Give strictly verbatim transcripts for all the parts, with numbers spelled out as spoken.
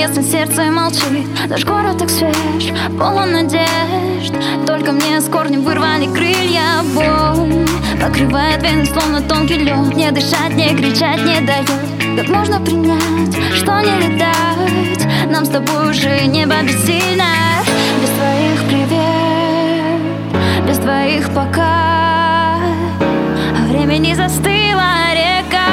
если сердце молчит? Наш город так свеж, полон надежд, только мне с корнем вырвали крылья. Боль покрывает вены, словно тонкий лед. Не дышать, не кричать не дает. Как можно принять, что не летать? Нам с тобой уже небо бессильно. Без твоих привет, без твоих пока. Времени застыла река.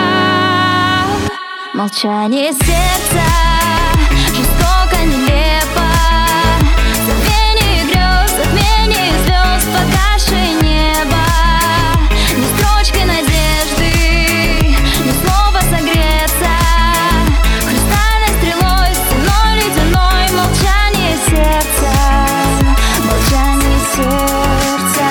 Молчание сердца жестоко, нелепо. Забвение грез, затмение звезд, погасшее небо. Ни строчки надежды, ни слова согреться. Хрустальной стрелой, стеной ледяной. Молчание сердца, молчание сердца.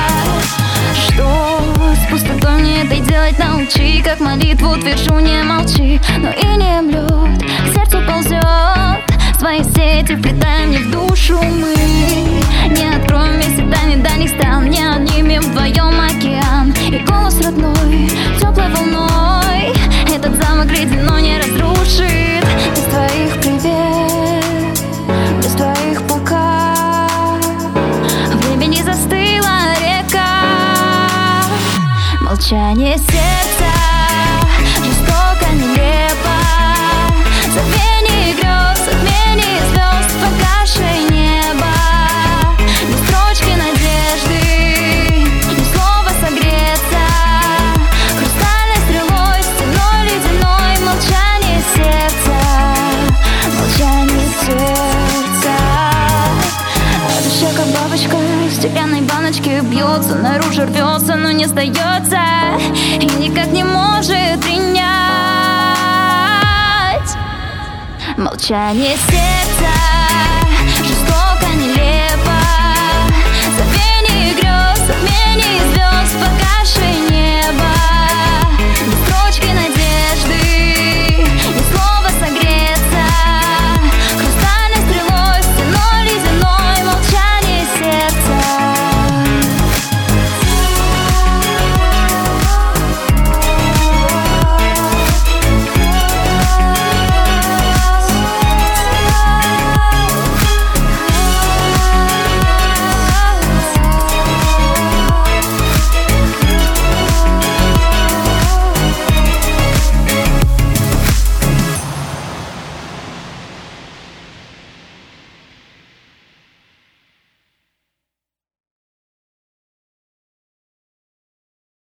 Что с пустотой мне это делать научи? Как молитву твержу, не молчи, но и не млет, к сердцу ползет. Свои сети вплетаем не в душу мы. Не откроем вместе тайны дальних стран, не однимем вдвоем океан. И голос родной, теплой волной этот замок ледяной не разрушит. Без твоих привет, без твоих пока. Времени застыла река. Молчание сердца жестоко, нелепо. Забвение грез, затмение звезд, погасшее небо. Ни строчки надежды, ни слова согреться. Хрустальной стрелой, стеной ледяной. Молчание сердца, молчание сердца. А душа, как бабочка в стеклянной баночке, бьется, наружу рвется, но не сдается. И никак не может принять. Молчание сердца.